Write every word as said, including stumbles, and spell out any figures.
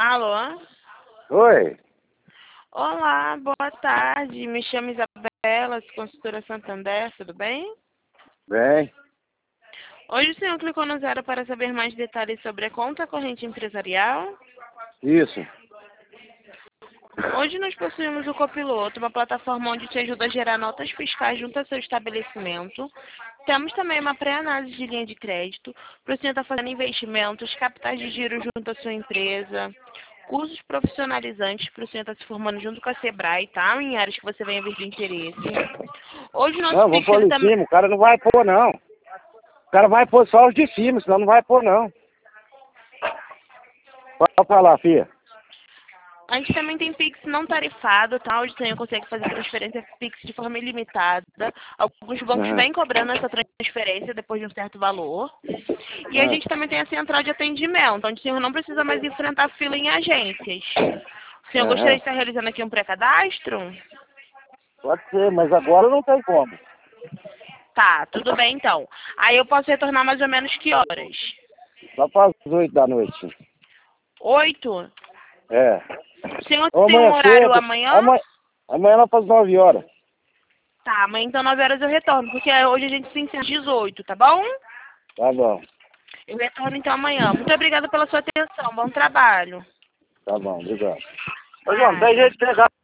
Alô? Oi. Olá, boa tarde. Me chamo Isabela, consultora Santander, tudo bem? Bem. Hoje o senhor clicou no zero para saber mais detalhes sobre a conta corrente empresarial. Isso. Hoje nós possuímos o Copiloto, uma plataforma onde te ajuda a gerar notas fiscais junto ao seu estabelecimento. Temos também uma pré-análise de linha de crédito, para o senhor estar fazendo investimentos, capitais de giro junto à sua empresa, cursos profissionalizantes para o senhor estar se formando junto com a Sebrae, tá? Em áreas que você venha vir de interesse. Hoje o nosso Não, vamos Pix pôr ele lá em também... cima. O cara não vai pôr, não. O cara vai pôr só os de cima, senão não vai pôr, não. Pode falar, filha. A gente também tem Pix não tarifado, tá? Onde o senhor consegue fazer transferência Pix de forma ilimitada. Alguns bancos Uhum. vêm cobrando essa transferência depois de um certo valor. E a Uhum. gente também tem a central de atendimento, onde o senhor não precisa mais enfrentar fila em agências. O senhor gostaria Uhum. de estar realizando aqui um pré-cadastro? Pode ser, mas agora não tem como. Tá, tudo bem então. Aí eu posso retornar mais ou menos que horas? Só para as oito da noite. Oito? É. O senhor Ou tem um amanhã horário cedo. amanhã? Amanhã, amanhã lá para as nove horas. Tá, amanhã então nove horas eu retorno, porque hoje a gente se encerra às dezoito, tá bom? Tá bom. Eu retorno então amanhã. Muito obrigada pela sua atenção. Bom trabalho. Tá bom, obrigado. Ô, João, não tem Nada. jeito de pegar.